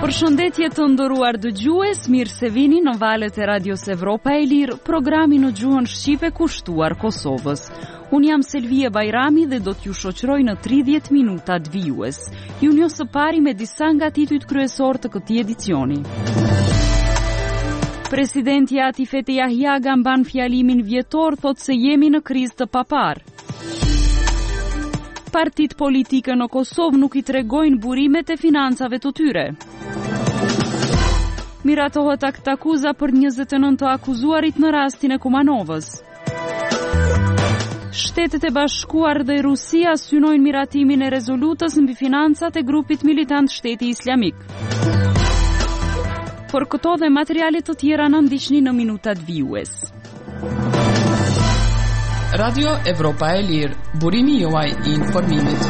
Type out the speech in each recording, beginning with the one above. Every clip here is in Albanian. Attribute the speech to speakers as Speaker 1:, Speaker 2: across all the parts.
Speaker 1: Përshëndetje të nderuar dëgjues, mirë se vini në valët e Radios Evropa e Lirë, programi në gjuhën shqipe kushtuar Kosovës. Unë jam Selvia Bajrami dhe do t'ju shoqëroj në 30 minuta të vijues. Ju njoh së pari me disa nga titujt kryesor të këtij edicioni. Presidenti Atifete Jahjaga mban fjalimin vjetor, thot se jemi në krizë të papar. Partit politike në Kosovë nuk i tregojnë burimet e financave të tyre. Miratohet aktakuza për 29 të akuzuarit në rastin e Kumanovës. Shtetet e Bashkuar dhe Rusia synojnë miratimin e rezolutës mbi financat e grupit militant Shteti Islamik. Por këto dhe materialet të tjera në ndiqni në minutat vijues.
Speaker 2: Radio Evropa e Lirë, burimi juaj I informimit.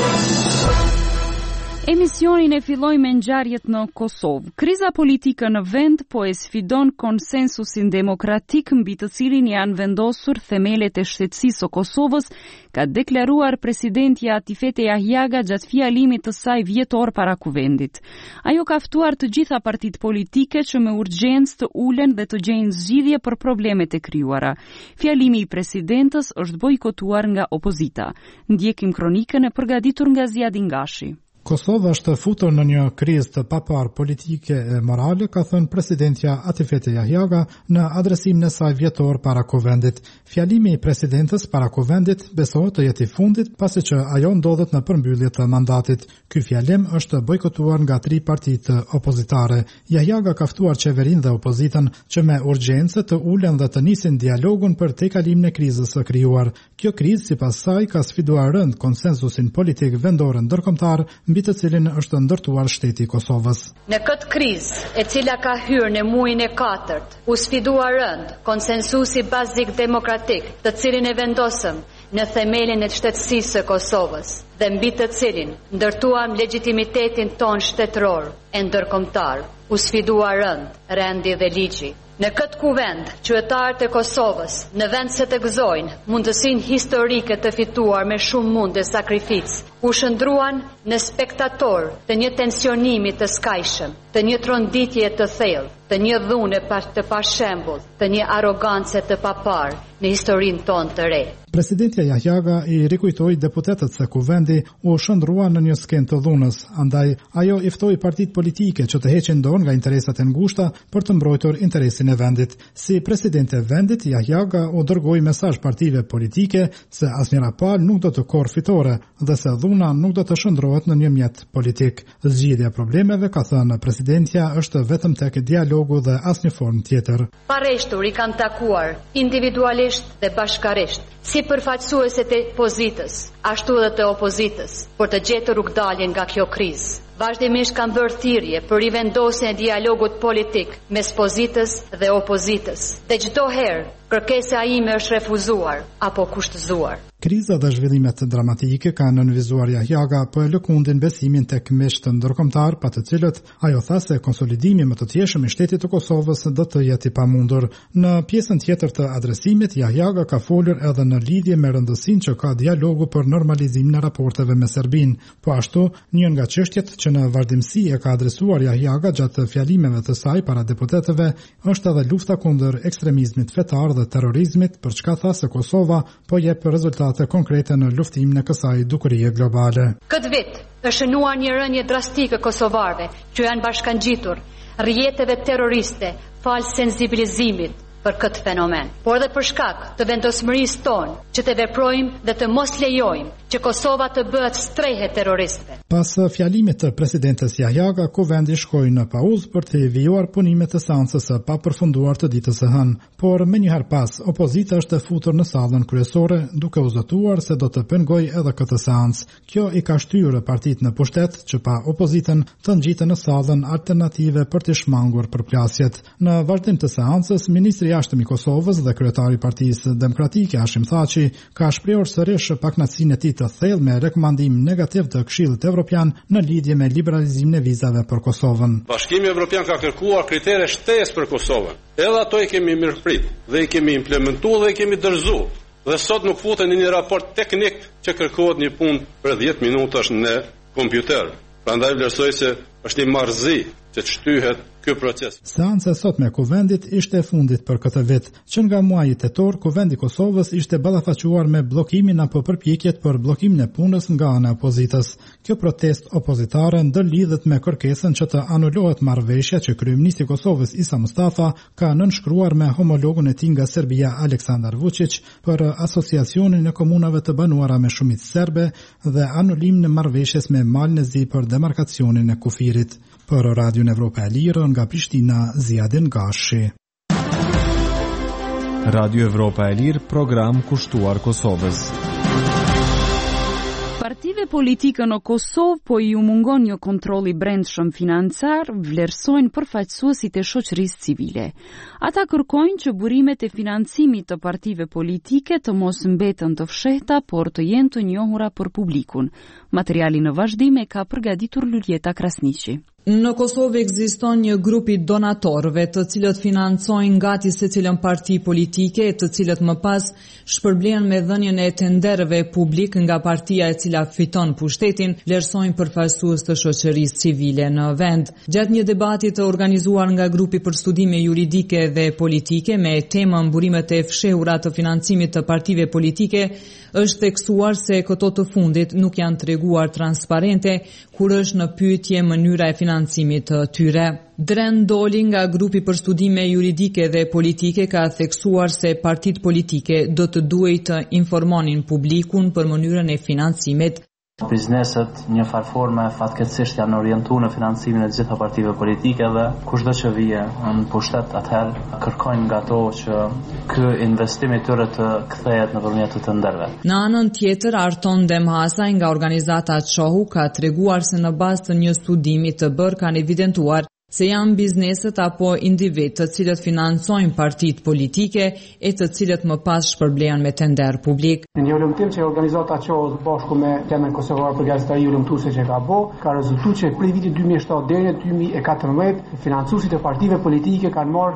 Speaker 1: Emisionin e filloi me ngjarjet në Kosovë. Kriza politike në vend po e sfidon konsensusin demokratik mbi të cilin janë vendosur themelet e shtetësisë së Kosovës, ka deklaruar presidenti Atifete Jahjaga gjatë fjalimit të saj vjetor para kuvendit. Ajo ka ftuar të gjitha partitë politike që me urgjencë të ulen dhe të gjejnë zgjidhje për problemet e krijuara. Fjalimi I presidentës është bojkotuar nga opozita. Ndjekim kronikën e përgatitur nga Ziadi Ngashi.
Speaker 3: Kosova është futur në një krizë të papar politike e morale, ka thënë presidentja Atifete Jahjaga në adresimin e saj vjetor para kuvendit. Fjalimi I presidentës para kuvendit besohet të jetë I fundit, pasi që ajo ndodhet në përmbyllje të mandatit. Ky fjalim është bojkotuar nga 3 partitë opozitare. Jahjaga ka ftuar qeverinë dhe opozitën që me urgjencë të ulen dhe të nisin dialogun për tejkalimin e krizës së krijuar. Kjo krizë sipas saj ka sfiduar rënd konsensusin politik vendor ndërkombëtar mbi të cilin është ndërtuar shteti I Kosovës.
Speaker 4: Në këtë krizë, e cila ka hyrë në muajin e 4, u sfidua rënd konsensusi bazik demokratik, të cilin e vendosëm në themelin e shtetësisë së Kosovës dhe mbi të cilin ndërtuam legitimitetin ton shtetëror e ndërkombëtar. U sfidua rënd rendi dhe ligji. Në këtë kuvend, qytetarët e Kosovës, në vend se të gëzojnë mundësinë historike të fituar me shumë mund dhe sakrificë, u shndruan në spektator të një tensionimi të skajshëm, të një tronditje të thellë, të një dhune të pashembull, të një arrogancë të papar në historinë tonë të re.
Speaker 3: Presidentja Jahjaga I rikujtoi deputetët se kuvendi u shndrua në një skenë të dhunës, andaj ajo I ftoi partitë politike që të heqin dorë nga interesat e ngushta për të mbrojtur interesin e vendit. Si presidente e vendit, Jahjaga u dërgoi mesazh partive politike se asnjëra palë nuk do të korrë fitore dhe se dhuna nuk do të shndrohet në një mjet politik. Zgjidhja e problemeve, ka thënë presidentja, është vetëm tek dialogu dhe asnjë formë tjetër.
Speaker 4: Pareshtur I kanë takuar individualisht dhe bashkarisht, si përfaqësuesit e pozitës, ashtu edhe të opozitës, për të gjetur rrugdalje nga kjo krizë. Vazhdimisht kanë bërë thirrje për rivendosjen e dialogut politik mes pozitës dhe opozitës. Dhe çdo herë kërkesa ime është refuzuar apo kushtëzuar.
Speaker 3: Kriza dhe zhvillimet dramatike kanë nënvizuar Jahjaga për lëkundin besimin tek miqtë ndërkombëtar, pa të cilët ajo tha se konsolidimi më të tjeshëm I shtetit të Kosovës do të jetë I pamundur. Në pjesën tjetër të adresimit, Jahjaga ka folur edhe në lidhje me rëndësinë që ka dialogu për normalizimin e raporteve me Serbinë. Po ashtu, një nga çështjet që në vazhdimsi e ka adresuar Jahjaga gjatë fjalimeve të saj para deputetëve është edhe lufta kundër ekstremizmit fetar dhe terrorizmit, për çka tha se Kosova po jep rezultate konkrete në luftimin e kësaj dukurie globale.
Speaker 4: Këtë vit është shënuar një rënje drastike kosovarëve që janë bashkangjitur rrjeteve terroriste falë sensibilizimit për këtë fenomen, por edhe për shkak të vendosmërisë tonë që të veprojmë dhe të mos lejojmë që Kosova të bëhet strehë terroristëve.
Speaker 3: Pas fjalimit të presidentes Jahjaga, kuvendi shkoi në pauzë për të vijuar punimet të seancës së papërfunduar të ditës së hënë, por më njëherë pas, opozita është futur në sallën kryesore duke u zotuar se do të pengojë edhe këtë seancë. Kjo I ka shtyrë partitë në pushtet që pa opozitën të ngjiten në sallën alternative për të shmangur përplasjet. Në vazhdim të seancës, ministri I jashtëm I Kosovës dhe kryetari I Partisë Demokratike Hashim Thaçi ka shprehur sërish pakënaqësinë e tij të thellë me rekomandim negativ të Këshillit Evropian në lidhje me liberalizimin e vizave për Kosovën.
Speaker 5: Bashkimi Evropian ka kërkuar kritere shtesë për Kosovën. Edhe ato I kemi mirëprit dhe I kemi implementuar dhe I kemi dorëzuar. Dhe sot nuk futen në një raport teknik që kërkohet një punë për 10 minutash në kompjuter. Prandaj vlerësoj se Është një marrëzi që të shtyhet ky proces.
Speaker 3: Seanca sot me Kuvendit ishte e fundit për këtë vit, që nga muaji tetor Kuvendi i Kosovës ishte ballafaquar me bllokimin apo përpjekjet për bllokimin e punës nga ana e opozitës. Kjo protestë opozitare ndërlidhet me kërkesën që të anulohet marrëveshja që kryeministri i Kosovës Isa Mustafa ka nënshkruar me homologun e tij nga Serbia Aleksandar Vučić për asociacionin e komunave të banuara me shumicë serbe dhe anulimin e marrëveshjes me Malnezi për demarkacionin e kufirit. Për Radion Evropa e Lirë nga Prishtina, Ziadin Gashi.
Speaker 6: Radio Evropa e Lirë, program kushtuar Kosovës.
Speaker 1: Partive politike në Kosovë po i u mungon një kontrolli brendshëm financiar, vlerësojnë përfaqësuesit e shoqërisë civile. Ata kërkojnë që burimet e financimit të partive politike të mos mbeten të fshehta, por të jenë të njohura për publikun. Materiali në vazhdim e ka përgatitur Luljeta Krasniqi.
Speaker 7: Në Kosovë ekziston një grup i donatorëve të cilët financojnë gati secilën parti politike, të cilët më pas shpërblehen me dhënien e tenderëve publik nga partia e cila fiton pushtetin, vlerësojnë përfaqësues të shoqërisë civile në vend. Gjatë një debati të organizuar nga grupi për studime juridike dhe politike me temën burimet e fshehura të financimit të partive politike, është theksuar se këto të fundit nuk janë treguar transparente kur është në pyetje mënyra e financimit të tyre. Dren Doli nga grupi për studime juridike dhe politike ka theksuar se partitë politike do të duhet të informonin publikun për mënyrën e financimit.
Speaker 8: Bizneset një farforme fatkeqësisht janë orientuar në financimin e të gjitha partive politike dhe kushdo që vije në pushtet atëherë kërkojnë nga ato që ky investim i tyre të kthehet nëpërmjet të tenderëve.
Speaker 7: Në anën tjetër, Arton Demhasaj nga organizata Çohu ka treguar se në bazë të një studimi të bërë kanë evidentuar se janë bizneset apo individ të cilët financojnë partitë politike e të cilët më pas shpërblehen me tender publik.
Speaker 9: Një ulëmtim që organizata Çohu bashku me temën kosovare për gazetari ulëmtuese që ka rezultuar që prej vitit 2007 deri në 2014 financuesit e partive politike kanë marrë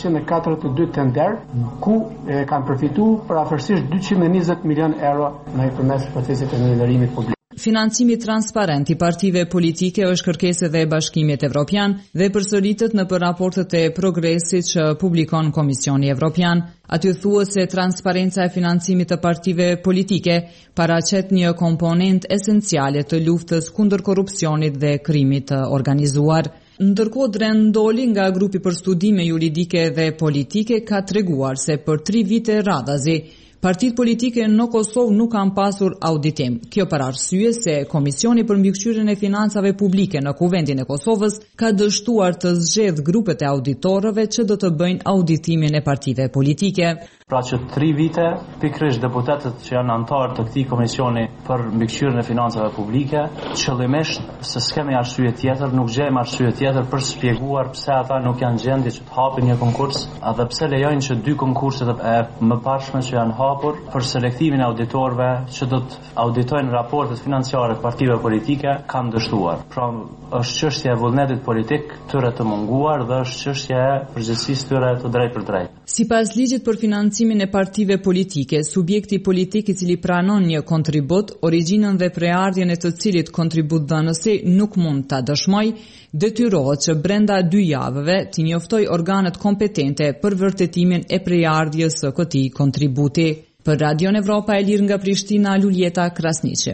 Speaker 9: 442 tender ku kanë përfituar për afërsisht 220 milion euro nëpërmes procesit të ndërlimit publik.
Speaker 7: Financimi transparent i partive politike është kërkesë dhe e Bashkimit Evropian dhe përsëritet në për raportet e progresit që publikon Komisioni Evropian. Aty thuhet se transparenca e financimit të partive politike paraqet një komponent esenciale të luftës kundër korrupsionit dhe krimit të organizuar. Ndërkohë Dren Doli nga grupi për studime juridike dhe politike ka treguar se për 3 vite radhazi partitë politike në Kosovë nuk kanë pasur auditim. Kjo për arsye se Komisioni për mbikëqyrjen e financave publike në Kuvendin e Kosovës ka dështuar të zgjedhë grupet e auditorëve që do të bëjnë auditimin e partive politike.
Speaker 8: Pra që 3 vite, pikërisht deputetët që janë antarë të këtij komisioni për mbikëqyrjen e financave publike, qëllimisht se s'kemi arsye tjetër, nuk gjejmë arsye tjetër për shpjeguar pse ata nuk janë gjendje që të hapin një konkurs, edhe pse lejojnë që 2 konkurset e mëparshme që janë hapur për selektimin e auditorëve që do të auditojnë raportet financiare të partive politike kanë dështuar. Pra është çështja e vullnetit politik tyre të munguar dhe është çështja e përgjegjësisë tyre të drejtë për drejtë.
Speaker 7: Sipas ligjit për financimin e partive politike, subjekti politik i cili pranon një kontribut, origjinën dhe preardhjen e të cilit kontributdhënësi nuk mund ta dëshmojë, detyrohet që brenda 2 javëve të njoftoj organet kompetente për vërtetimin e preardhjes së këtij kontributi. Për Radion Evropa e Lirë nga Prishtina, Luljeta Krasniqi.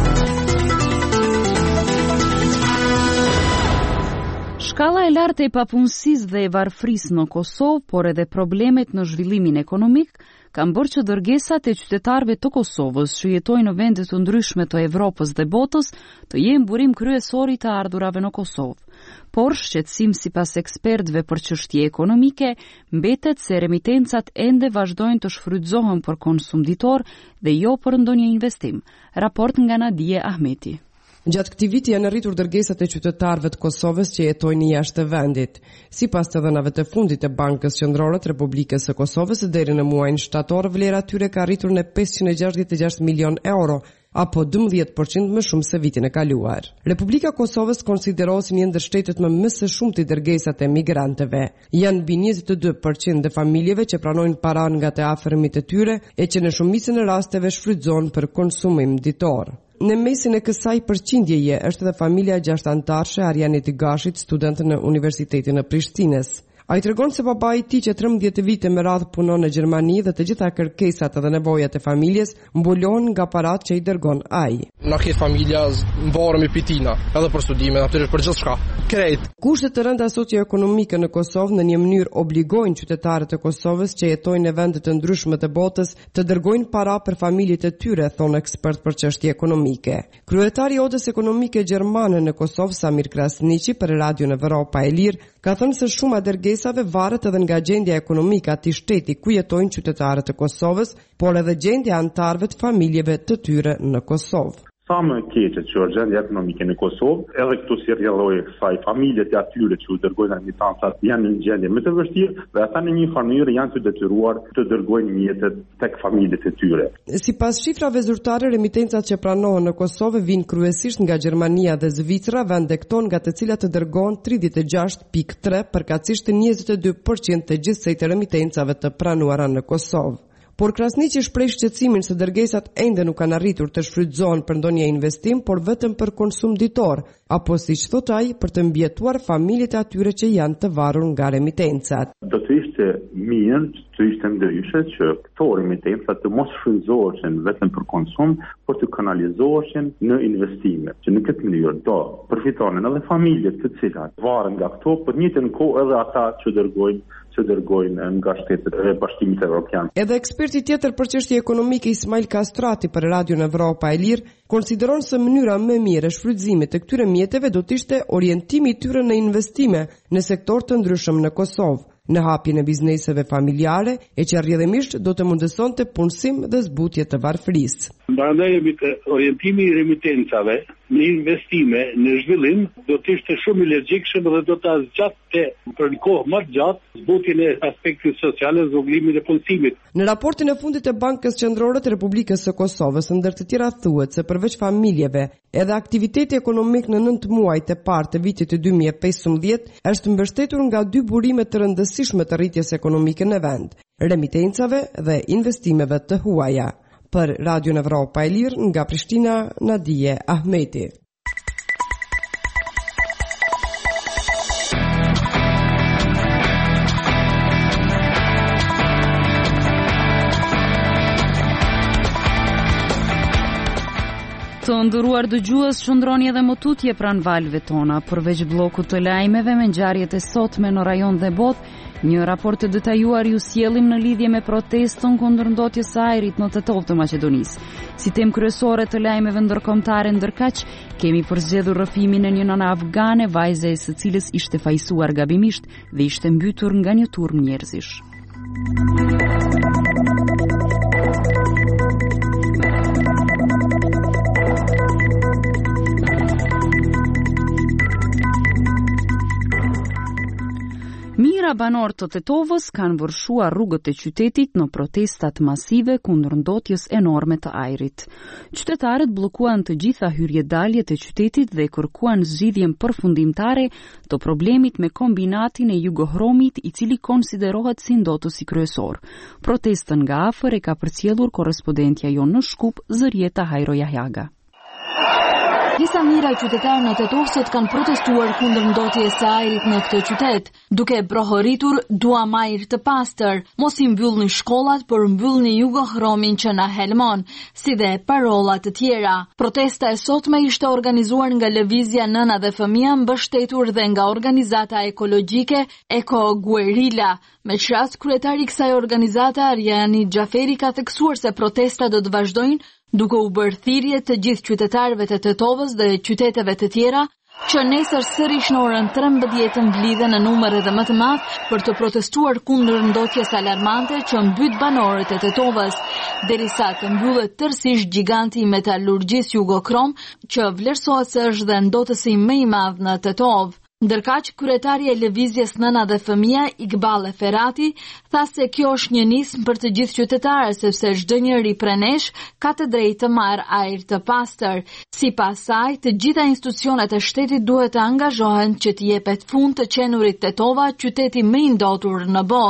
Speaker 1: Shkalla e lartë e papunësisë dhe e varfërisë në Kosovë, por edhe problemet në zhvillimin ekonomik, kanë bërë që dërgesat e qytetarëve të Kosovës që jetojnë në vende të ndryshme të Evropës dhe botës të jenë burim kryesor i të ardhurave në Kosovë. Por shqetësim sipas ekspertëve për çështje ekonomike mbetet se remitencat ende vazhdojnë të shfrytëzohen për konsum ditor dhe jo për ndonjë investim. Raport nga Nadije Ahmeti.
Speaker 10: Gjatë këtij viti janë rritur dërgesat e qytetarëve të Kosovës që jetojnë jashtë të vendit. Sipas të dhënave të fundit të Bankës Qendrore të Republikës së Kosovës, deri në muajin shtator vlera e tyre ka arritur në 566 milion euro, apo 12% më shumë se vitin e kaluar. Republika e Kosovës konsiderohet si një ndër shtetet më së shumti dërgesat e migrantëve. Janë mbi 22% e familjeve që pranojnë paranë nga të afërmit e tyre e që në shumicën e rasteve shfrytëzohen për konsumim ditor. Në mesin e kësaj përqindjeje është edhe familja 6 antarësh e Arjanit Gashit, student në Universitetin e Prishtinës. Ai tregon se babai i tij që 13 vite me radhë punon në Gjermani dhe të gjitha kërkesat dhe nevojat e familjes mbulohen nga paratë që i dërgon ai.
Speaker 11: Na ke familja mbaremi pitina, edhe për studime, natyrisht për gjithçka. Krejt.
Speaker 10: Kushtet të rënda socioekonomike në Kosovë në një mënyrë obligojnë qytetarët e Kosovës që jetojnë në vende të ndryshme të botës të dërgojnë para për familjet e tyre, thon ekspert për çështje ekonomike. Kryetari i Odës Ekonomike Gjermane në Kosovë, Samir Krasniqi, për Radion Evropa e Lirë, ka thënë se shumë dërgesave varet edhe nga gjendja ekonomike e atij shteti ku jetojnë qytetarët e Kosovës, por edhe gjendja e antarëve të familjeve të tyre në Kosovë.
Speaker 12: Sa më keqe që është gjendja ekonomike në Kosovë, edhe këtu si rrjedhoi kësaj familjet e atyre që u dërgojnë emitancat janë në gjendje më të vështirë dhe ata në një mënyrë janë të detyruar të dërgojnë mjetet tek familjet e tyre.
Speaker 10: Sipas shifrave zyrtare, remitencat që pranohen në Kosovë vijnë kryesisht nga Gjermania dhe Zvicra, vende këto nga të cilat të dërgohen 36.3 përkatësisht 22% të gjithsej të remitencave të pranuara në Kosovë. Por Krasniqi shpreh shqetësimin se dërgesat ende nuk kanë arritur të shfrytëzohen për ndonjë investim, por vetëm për konsum ditor, apo siç thot ai, për të mbijetuar familjet e atyre që janë të varur nga remitencat.
Speaker 12: Do të ishte mirë, të ishte ndryshe që këto remitencat të mos shfrytëzoheshin vetëm për konsum, por të kanalizoheshin në investime, që në këtë mënyrë do përfitonin edhe familjet të cilat varen nga këto, por në njëjtën kohë edhe ata që dërgojnë nga shtetet e Bashkimit Evropian.
Speaker 10: Edhe eksperti tjetër për çështje ekonomike Ismail Kastrati për Radion Evropa e Lirë konsideron se mënyra më mirë e shfrytëzimit të këtyre mjeteve do të ishte orientimi i tyre në investime në sektor të ndryshëm në Kosovë, në hapjen e bizneseve familjare e që rrjedhimisht do të mundësonte punësim dhe zbutje të varfërisë.
Speaker 13: Prandaj orientimi i remitencave në investime, në zhvillim, do të ishte shumë i logjikshëm dhe do të zgjatte për një kohë më të gjatë zbutjen e aspektit social dhe zvogëlimin e punësimit.
Speaker 10: Në raportin e fundit të Bankës Qendrore të Republikës së Kosovës, ndër të tjera thuhet se përveç familjeve, edhe aktiviteti ekonomik në 9 muajt e parë të vitit të 2015 është mbështetur nga 2 burime të rëndësishme të rritjes ekonomike në vend, remitencave dhe investimeve të huaja. Për Radion Evropa e Lirë, nga Prishtina, Nadije Ahmeti.
Speaker 1: Të nderuar dëgjues, qëndroni edhe më tutje pranë valve tona, përveç bllokut të lajmeve me ngjarjet e sotme në rajon dhe botë. Një raport të detajuar ju sjellim në lidhje me protestën kundër ndotjes së ajrit në Tetov të Maqedonisë. Si temë kryesore të lajmeve ndërkombëtare ndërkaq, kemi përzgjedhur rrëfimin e një nëne afgane, vajza e së cilës ishte fajsuar gabimisht dhe ishte mbytur nga një turm njerëzish. Mira banor të Tetovës kanë vërshuar rrugët e qytetit në protestat masive kundër ndotjes enorme të ajrit. Qytetarët bllokuan të gjitha hyrjedaljet e qytetit dhe kërkuan zgjidhjen përfundimtare të problemit me kombinatin e Jugohromit, i cili konsiderohet si ndotësi kryesor. Protestën nga afër e ka përcjellur korrespondentja jonë në Shkup, Zërieta Hajro Jahjaga.
Speaker 14: Disa mijëra qytetarë në Tetovë kanë protestuar kundër ndotjes së ajrit në këtë qytet, duke prohoritur "Duam ajër të pastër, mos i mbyllni shkollat, por mbyllni Jugohromin që na helmon", si dhe parolla të tjera. Protesta e sotme ishte organizuar nga Lëvizja Nëna dhe Fëmia, mbështetur dhe nga organizata ekologjike Eko Guerilla. Me qast, kryetari i kësaj organizate, Arjani Xhaferi, ka theksuar se protesta do të vazhdojnë, duke u bërë thirrje të gjithë qytetarëve të Tetovës dhe qyteteve të tjera që nesër sërish në orën 13 mblidhen në numër edhe më të madh për të protestuar kundër ndotjes alarmante që mbyt banorët e Tetovës, derisa të mbyllet tërësisht giganti i metalurgjisë Jugohrom, që vlerësohet se është dhe ndotësi më i madh në Tetovë. Ndërkaq, kryetari i Lëvizjes Nëna dhe Fëmia, Iqbal Ferati, tha se kjo është një nismë për të gjithë qytetarët, sepse çdo njeri prej nesh ka të drejtë të marrë ajër të pastër. Sipas saj, të gjitha institucionet e shtetit duhet të angazhohen që të jepet fund të qenurit Tetova, qyteti më i ndotur në botë.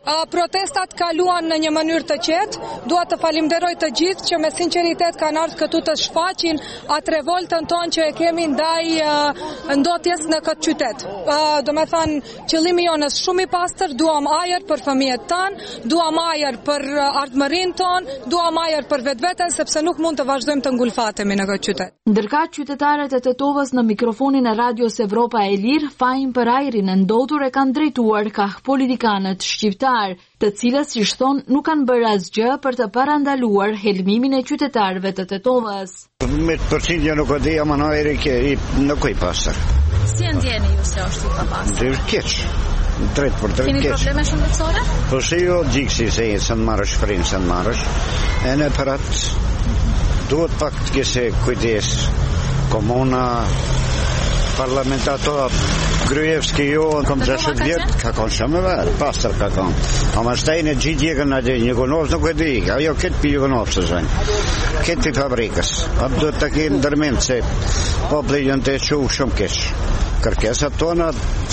Speaker 15: Protestat kaluan në një mënyrë të qetë. Dua të falenderoj të gjithë që me sinqeritet kanë ardhur këtu të shfaqin atë revoltën tonë që e kemi ndaj ndotjes në këtë qytet. Domethënë, qëllimi jonë është shumë i pastër, duam ajër për fëmijët tanë, duam ajër për ardhmërinë tonë, duam ajër për vetveten, sepse nuk mund të vazhdojmë të ngulfatemi në këtë qytet.
Speaker 14: Ndërka qytetarët e Tetovës në mikrofonin e Radios Evropa e Lirë, fajin për ajrin e ndotur e kanë drejtuar ka politikanët shqiptar, të cilës si shton nuk kanë bërë asgjë për të parandaluar helmimin e qytetarëve të Tetovës.
Speaker 16: 100% nuk e di, ama në ajri nuk e pastër.
Speaker 14: Si e ndjeni ju se është i papastër?
Speaker 16: Keq. Drejt për drejt keq.
Speaker 14: Keni probleme shëndetësore?
Speaker 16: Po se jo gjiksi se në marrësh frinë, se në marrësh. E në për atë duhet pak të kese kujdes komuna, parlamentator, Gruevski jo, kom 60 vjetë, ka konë shumë verë, pastër ka konë. Ama stajnë e gjithje kënë atë një konovës nuk e di, ajo këtë për një konovës të zënë, këtë për fabrikës. Apë duhet të kemë ndërmend se popli jënë të shumë keshë. Kërkesat tona,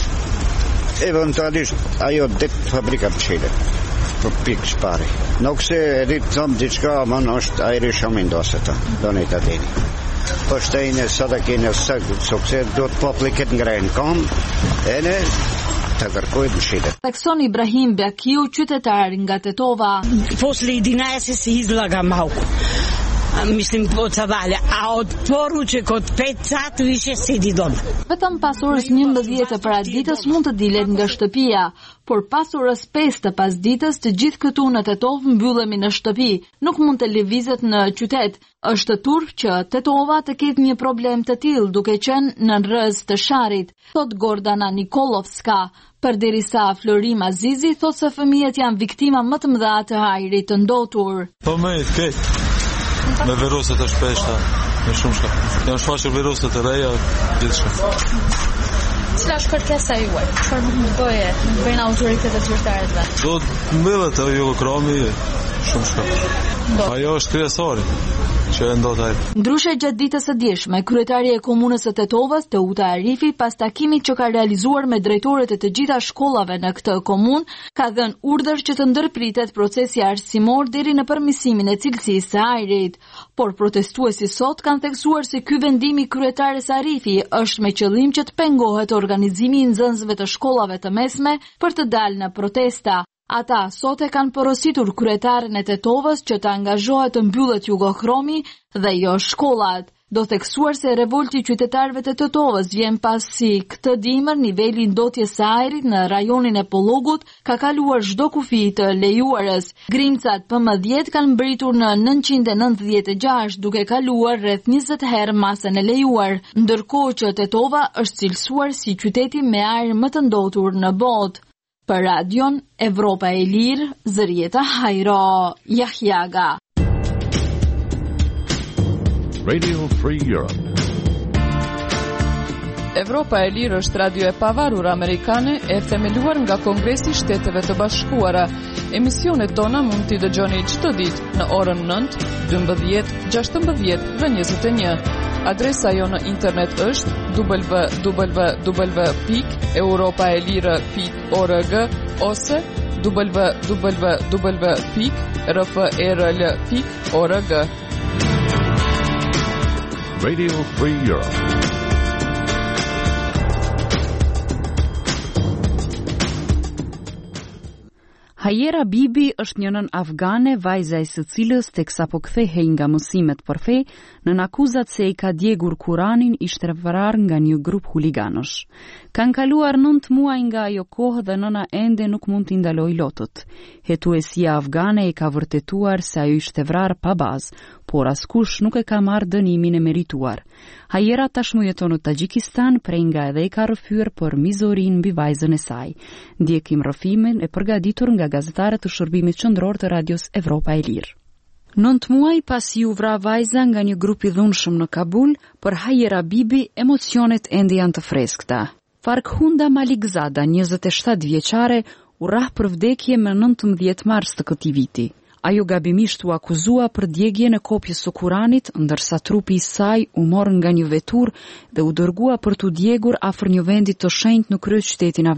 Speaker 16: eventualisht, ajo ditë fabrikat qile, për pikë shpari. Nuk se edit thëmë diçka, ama në është ajri shumë indosë të, do një të dini. Po shtajnë sa të kene sukses, do të popli këtë ngrejnë kom, e në të kërkojt në shqile.
Speaker 14: Takson Ibrahim Bekiu, qytetar nga Tetova.
Speaker 17: Posle i dinaje se si izlaga malku. Mislim po të dalje, a od poruče kod 5 sati više sedi doma.
Speaker 14: Vetëm pas orës 11 të paraditës mund të dilet nga shtëpia, por pas orës 5 të pasditës të gjithë këtu në Tetovë mbyllemi në shtëpi, nuk mund të lëvizet në qytet. Është turp që Tetova të ketë një problem të tillë duke qenë në rrëz të sharit, thot Gordana Nikolovska. Përderisa Florim Azizi thot se fëmijët janë viktima më të mëdha të ajrit të ndotur.
Speaker 18: Po më me virusat e shpeshta, me shumë shka. Janë shfaqër virusat e reja, gjithë shka.
Speaker 14: Cila është kërkesa juaj? Çfarë mund të bëje? Bëjnë autoritetet e qytetarëve?
Speaker 18: Do të mbyllet ajo kromi, shumë shka. Ajo është kryesori që e ndot ajë.
Speaker 14: Ndryshe gjatë ditës së djeshme, kryetari e komunës së Tetovës, Teuta Arifi, pas takimit që ka realizuar me drejtorët e të gjitha shkollave në këtë komunë, ka dhënë urdhër që të ndërpritet procesi arsimor deri në përmirësimin e cilësisë së ajrit. Por protestuesit sot kanë theksuar se ky vendim i kryetares Arifi është me qëllim që të pengohet organizimi i nxënësve të shkollave të mesme për të dalë në protesta. Ata sot e kanë porositur kryetaren e Tetovës që të angazhohet të mbyllet Jugohromi dhe jo shkollat. Do theksuar se revolti i qytetarëve të Tetovës vjen pasi këtë dimër niveli i ndotjes së ajrit në rajonin e Pollogut ka kaluar çdo kufi të lejuarës. Grimcat PM10 kanë mbritur në 996 duke kaluar rreth 20 herë masën e lejuar, ndërkohë që Tetova është cilësuar si qyteti me ajër më të ndotur në botë. Për Radion Evropa e Lirë, Zërieta Hajro, Jahjaga.
Speaker 19: Radio Free Europe.
Speaker 2: Evropa e Lirë është radio e pavarur amerikane e themeluar nga Kongresi i Shteteve të Bashkuara. Emisionet tona mund t'i dëgjoni çdo ditë në orën 9, 12, 16 dhe 21. Adresa jo në internet është www.europaelire.org ose www.rfrl.org.
Speaker 19: Radio Free Europe.
Speaker 1: Hajera Bibi është një nën afgane, vajza e së cilës teksa po kthehej nga mësimet për fe, nën akuzat se i ka djegur Kuranin, ishte vrarë nga një grup huliganësh. Kanë kaluar 9 muaj nga ajo kohë dhe nëna ende nuk mund t'i ndaloj lotët. Hetuesia afgane e ka vërtetuar se ajo ishte vrarë pa bazë, por askush nuk e ka marrë dënimin e merituar. Hajera tashmë jeton në Tagjikistan, prej nga edhe e ka rrëfyer për mizorin mbi vajzën e saj. Ndjekim rrëfimin e përgatitur nga gazetarët të shërbimit qendror të Radios Evropa e Lirë. 9 muaj pasi u vra vajza nga një grup i dhunshëm në Kabul, për Hajera Bibi emocionet ende janë të freskëta. Farkhunda Malikzada, 27 vjeçare, u rrah për vdekje me 19 mars të këtij viti. Ajo gabimisht u akuzua për djegje në kopjes së Kuranit, ndërsa trupi i saj u morë nga një vetur dhe u dërgua për t'u djegur afër një vendi të shenjtë në kryeqytetin afgan.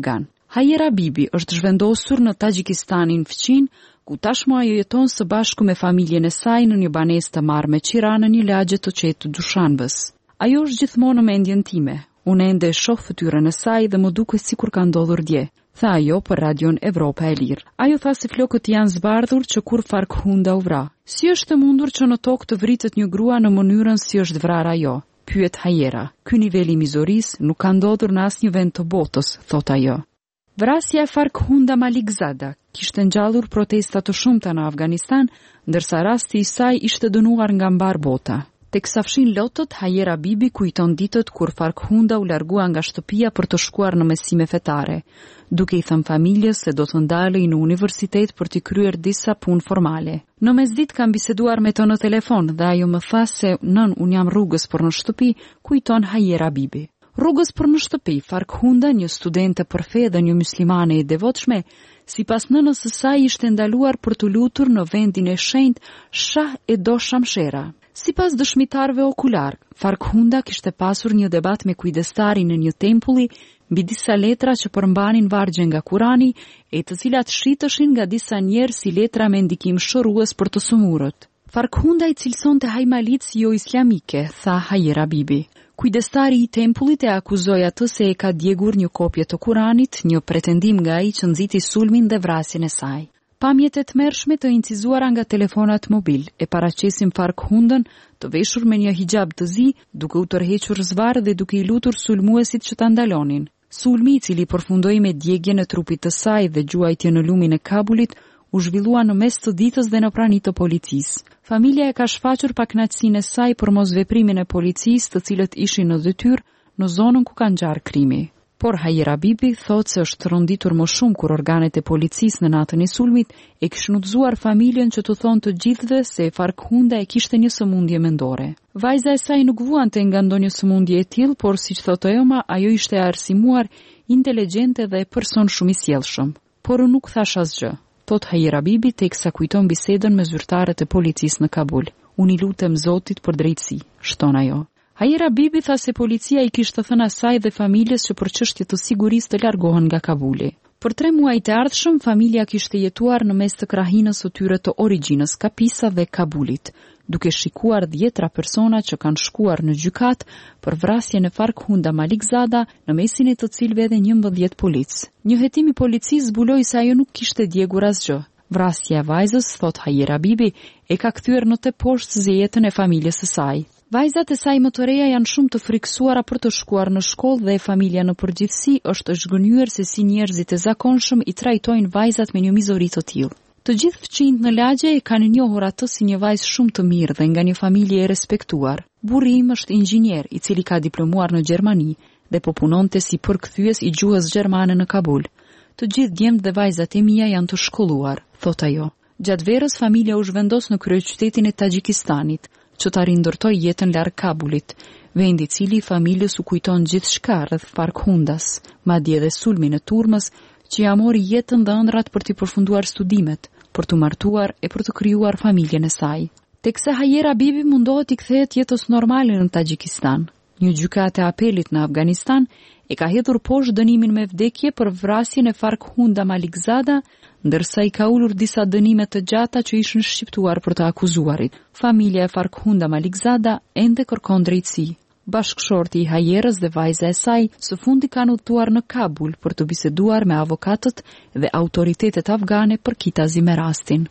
Speaker 1: Hajera Bibi është zhvendosur në Tajqistanin fqin, ku tashmë ajo jeton së bashku me familjen e saj në një banesë të marrë me qira në një lagje të qetë të Dushanbes. Ajo është gjithmonë në mendjen time. Unë ende e shoh fytyrën e saj dhe më duket sikur ka ndodhur dje, tha ajo për Radion Evropa e Lirë. Ajo tha se flokët janë zbardhur që kur Farkhunda u vra. Si është e mundur që në tokë të vritet një grua në mënyrën si është vrarë ajo? Pyet Hajera. Ky nivel i mizorisë nuk ka ndodhur në asnjë vend të botës, thot ajo. Vrasja e Farkhunda Malikzada kishte ngjallur protesta të shumta në Afganistan, ndërsa rasti i saj ishte dënuar nga mbar bota. Teksa fshin lotët, Hajera Bibi kujton ditët kur Farkhunda u largua nga shtëpia për të shkuar në mësime fetare, duke i thënë familjes se do të ndalej në universitet për t'i kryer disa punë formale. Në mesditë kam biseduar me të në telefon dhe ajo më tha se unë jam rrugës për në shtëpi, kujton Hajera Bibi. Rrugës për në shtëpi, Farkhunda, një studente për fe dhe një muslimane e devotshme, sipas nënës së saj ishte ndaluar për të lutur në vendin e shenjtë Shah e Do Shamshera. Sipas dëshmitarëve okular, Farkhunda kishte pasur një debat me kujdestarin në një tempulli mbi disa letra që përmbanin vargje nga Kurani e të cilat shitëshin nga disa njerëz si letra me ndikim shërues për të sëmurët. Farkhunda i cilësonte hajmalicë jo islamike, tha Hajera Bibi. Kujdestari i tempullit e akuzoi atë se e ka djegur një kopje të Kuranit, një pretendim nga ai që nxiti sulmin dhe vrasjen e saj. Pamjet e tmerrshme të incizuara nga telefonat mobil e paraqesin Farkhundën të veshur me një hijab të zi, duke u tërhequr zvarr dhe duke i lutur sulmuesit që ta ndalonin. Sulmi, i cili përfundoi me djegjen e trupit të saj dhe gjuajtje në lumin e Kabulit, u zhvillua në mes të ditës dhe në prani të policisë. Familja e ka shfaqur pakënaqësinë e saj për mosveprimin e policisë, të cilët ishin në detyrë në zonën ku ka ngjarë krimi. Por Hajera Bibi thotë se është rënditur më shumë kur organet e policisë në natën e sulmit e kishin udhëzuar familjen që të thonë të gjithëve se Farkhunda e kishte një sëmundje mendore. Vajza e saj nuk vuante nga ndonjë sëmundje e tillë, por siç thotë ajo ishte arsimuar, inteligjente dhe person shumë i sjellshëm. Por unë nuk thash asgjë, thot Hajera Bibi teksa kujton bisedën me zyrtarët e policisë në Kabul. Unë i lutem Zotit për drejtësi, shton ajo. Hajera Bibi tha se policia i kishte thënë asaj dhe familjes që për çështje të sigurisë të largohen nga Kabuli. Për 3 muaj të ardhshëm, familja kishte jetuar në mes të krahinës së tyre të origjinës, Kapisa dhe Kabulit, duke shikuar 10 persona që kanë shkuar në gjykat për vrasjen e Farkhunda Malikzada, në mesin e të cilëve edhe 11 polic. Një hetim i policisë zbuloi se ajo nuk kishte djegur asgjë. Vrasja e vajzës, thot Hajera Bibi, e ka kthyer në të poshtë jetën e familjes së saj. Vajzat e saj më të reja janë shumë të frikësuara për të shkuar në shkollë dhe familja në përgjithësi është zhgënjur se si njerëzit e zakonshëm i trajtojnë vajzat me një mizori të tillë. Të gjithë fëmijët në lagje e kanë njohur atë si një vajzë shumë të mirë dhe nga një familje e respektuar. Burri im është inxhinier i cili ka diplomuar në Gjermani dhe po punonte si përkthyes i gjuhës gjermane në Kabul. Të gjithë djemtë dhe vajzat e mia janë të shkolluar, thot ajo. Gjatë verës familja u zhvendos në kryeqytetin e Tajqistanit, që ta rindërtoj jetën larg Kabulit, vendi i cili familjes u kujton gjithçka rreth Farkhundas, madje edhe sulmin e turmës që ja mori jetën dhe ëndrat për të përfunduar studimet, për të martuar e për të krijuar familjen e saj. Teksa Hajera Bibi mundohet i kthehet jetës normale në Tajikistan. Një gjykatë e apelit në Afganistan e ka hedhur poshtë dënimin me vdekje për vrasjen e Farkhunda Malikzada, ndërsa i ka ulur disa dënime të gjata që ishin shqiptuar për të akuzuarit. Familja e Farkhunda Malikzada ende kërkon drejtësi. Bashkëshorti i Hajerës dhe vajza e saj së fundi kanë udhëtuar në Kabul për të biseduar me avokatët dhe autoritetet afgane për kitazi me rastin.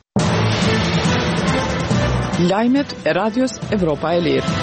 Speaker 2: Lajmet e Radios Evropa e Lirë.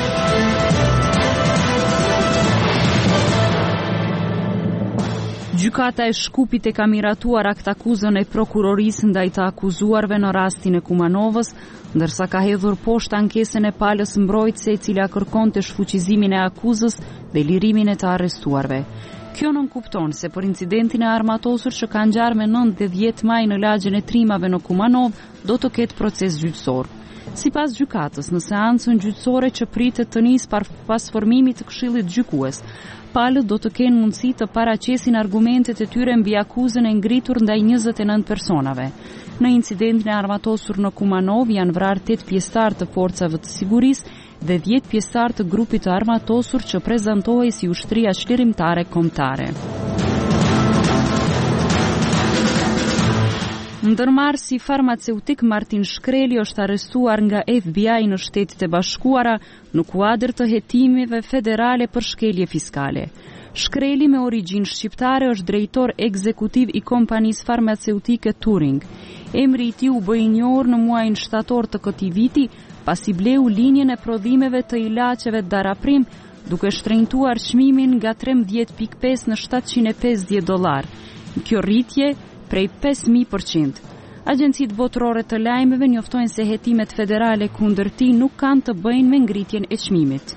Speaker 1: Gjykata e Shkupit e ka miratuar aktakuzën e prokurorisë ndaj të akuzuarve në rastin e Kumanovës, ndërsa ka hedhur poshtë ankesën e palës mbrojtëse e cila kërkonte shfuqizimin e akuzës dhe lirimin e të arrestuarve. Kjo nënkupton se për incidentin e armatosur që ka ngjarë me 9 dhe 10 maj në lagjen e Trimave në Kumanov, do të ketë proces gjyqësor. Sipas gjykatës, në seancën gjyqësore që pritet të nisë pas formimit të Këshillit Gjykues, palët do të kenë mundësi të paraqesin argumentet e tyre mbi akuzën e ngritur ndaj 29 personave. Në incidentin e armatosur në Kumanov janë vrarë 8 pjesëtar të forcave të sigurisë dhe 10 pjesëtar të grupit të armatosur që prezantohej si ushtria çlirimtare kombëtare. Ndërmarrësi farmaceutik Martin Shkreli është arrestuar nga FBI në Shtetet e Bashkuara në kuadër të hetimeve federale për shkelje fiskale. Shkreli me origjinë shqiptare është drejtor ekzekutiv i kompanisë farmaceutike Turing. Emri i tij u bë i njohur në muajin shtator të këtij viti, pasi bleu linjën e prodhimeve të ilaçeve Daraprim, duke shtrenjtuar çmimin nga 13.5 në $750. Kjo rritje prej 5.000%. Agjencitë botërore të lajmeve njoftojnë se hetimet federale kundër tij nuk kanë të bëjnë me ngritjen e çmimit.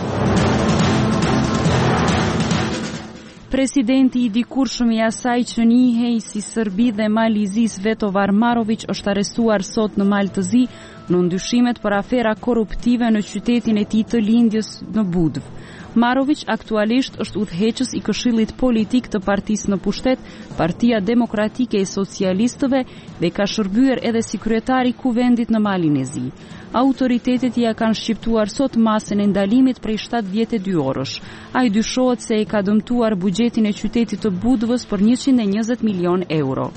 Speaker 1: Presidenti i dikurshëm i asaj që njihej si Serbi dhe Malizis Vetovar Marović është arrestuar sot në Maltëzi në ndyshimet për afera korruptive në qytetin e tij të lindjes në Budv. Marović aktualisht është udhëheqës i Këshillit Politik të partisë në pushtet, Partia Demokratike e Socialistëve, dhe ka shërbyer edhe si kryetari i kuvendit në Malin e Zi. Autoritetet ja kanë shqiptuar sot masën e ndalimit prej 72 orësh. Ai dyshohet se e ka dëmtuar buxhetin e qytetit të Budvës për 120 milion euro.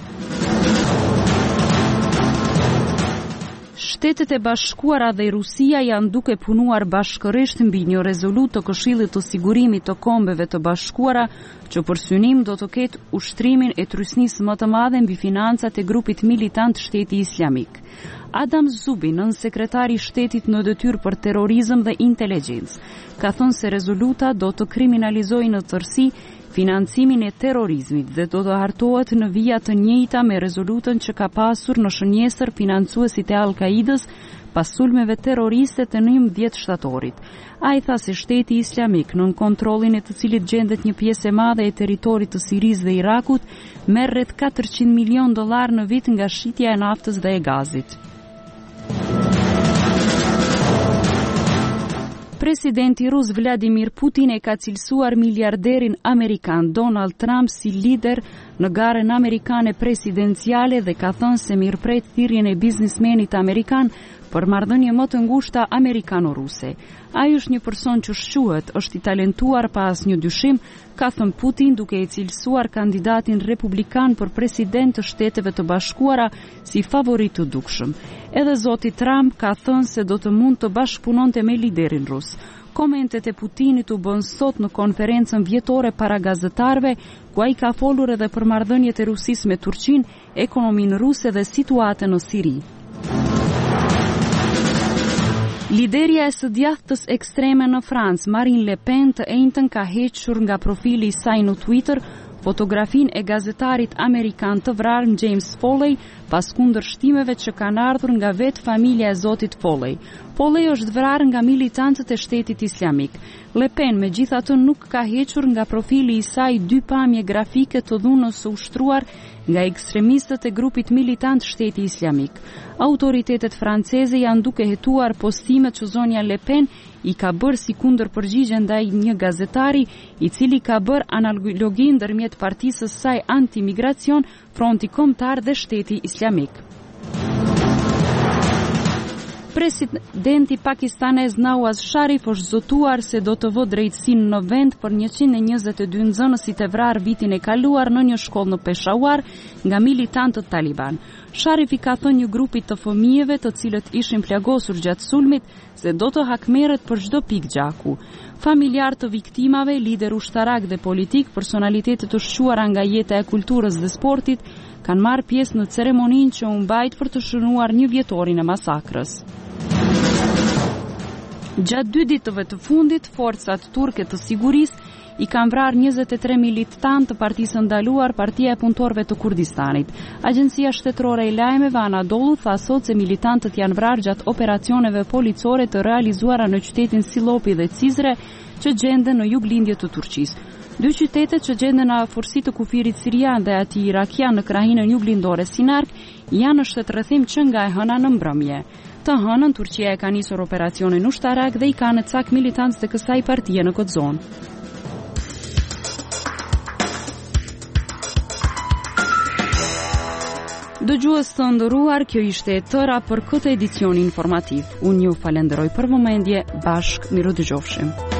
Speaker 1: Shtetet e Bashkuara dhe Rusia janë duke punuar bashkërisht mbi një rezolutë të Këshillit të Sigurimit të Kombeve të Bashkuara, që për synim do të ketë ushtrimin e trysnisë më të madhe mbi financat e grupit militant Shteti Islamik. Adam Zubi, nënsekretari i shtetit në detyrë për terrorizëm dhe inteligjencë, ka thënë se rezoluta do të kriminalizojë në tërësi financimin e terrorizmit dhe do të hartohet në vija të njëjta me rezolutën që ka pasur në shënjesër financuesit e Al-Qaidës pas sulmeve terroriste të 11 shtatorit. Ai tha se Shteti Islamik, nën kontrollin e të cilit gjendet një pjesë e madhe e territorit të Sirisë dhe Irakut, merr rreth $400 milion në vit nga shitja e naftës dhe e gazit. Presidenti rus Vladimir Putin e ka cilësuar miliarderin amerikan Donald Trump si lider në garën amerikane presidenciale dhe ka thënë se mirëpret thirrjen e biznismenit amerikan për marrëdhënie më të ngushta amerikano-ruse. Ai është një person që shquhet, është i talentuar pa asnjë dyshim, ka thënë Putin duke e cilësuar kandidatin republikan për president të Shteteve të Bashkuara si favorit të dukshëm. Edhe zoti Trump ka thënë se do të mund të bashkëpunonte me liderin rus. Komentet e Putinit u bën sot në konferencën vjetore para gazetarëve, ku ai ka folur edhe për marrëdhëniet e Rusisë me Turqinë, ekonominë ruse dhe situatën në Siri. Liderja e së djathtës ekstreme në Francë, Marine Le Pen, të njëjtën ka hequr nga profili i saj në Twitter fotografinë e gazetarit amerikan të vrarë James Foley pas kundërshtimeve që kanë ardhur nga vetë familja e zotit Foley. Foley është vrarë nga militantët e Shtetit Islamik. Le Pen megjithatë nuk ka hequr nga profili i saj 2 pamje grafike të dhunës së ushtruar nga ekstremistët e grupit militant Shteti Islamik. Autoritetet franceze janë duke hetuar postimet që zonja Le Pen i ka bërë si kundërpërgjigje ndaj një gazetari i cili ka bërë analogin ndërmjet partisë së saj anti-migracion, Fronti Kombëtar dhe Shteti Islamik. Presidenti pakistanez Nawaz Sharif është zotuar se do të vë drejtësinë në vend për 122 nxënësit e vrarë vitin e kaluar në një shkollë në Peshawar nga militantët Taliban. Sharif i ka thënë një grupi të fëmijëve të cilët ishin plagosur gjatë sulmit se do të hakmerret për çdo pikë gjaku. Familjar të viktimave, lider ushtarak dhe politik, personalitete të shquara nga jeta e kulturës dhe sportit, kanë marrë pjesë në ceremoninë që u mbajt për të shënuar 1 vjetorin e masakrës. Gjatë 2 ditëve të fundit, forcat turke të sigurisë i kanë vrarë 23 militantë të Partisë Ndaluar, Partia e Punëtorëve të Kurdistanit. Agjencia shtetërore e lajmeve Anadolu tha sot se militantët janë vrarë gjatë operacioneve policore të realizuara në qytetin Silopi dhe Cizre, që gjenden në juglindje të Turqisë. 2 qytetet që gjenden në afërsi të kufirit sirian dhe atij irakian në krahinën juglindore Sinark janë në shtetërrethim që nga e hëna në mbrëmje. Të hënën Turqia e ka nisur operacionin ushtarak dhe i ka në cak militantës të kësaj partie në këtë zonë. Dëgjues të nderuar, kjo ishte e tëra për këtë edicion informativ. Unë ju falenderoj për vëmendje, bashkë miru dëgjofshim.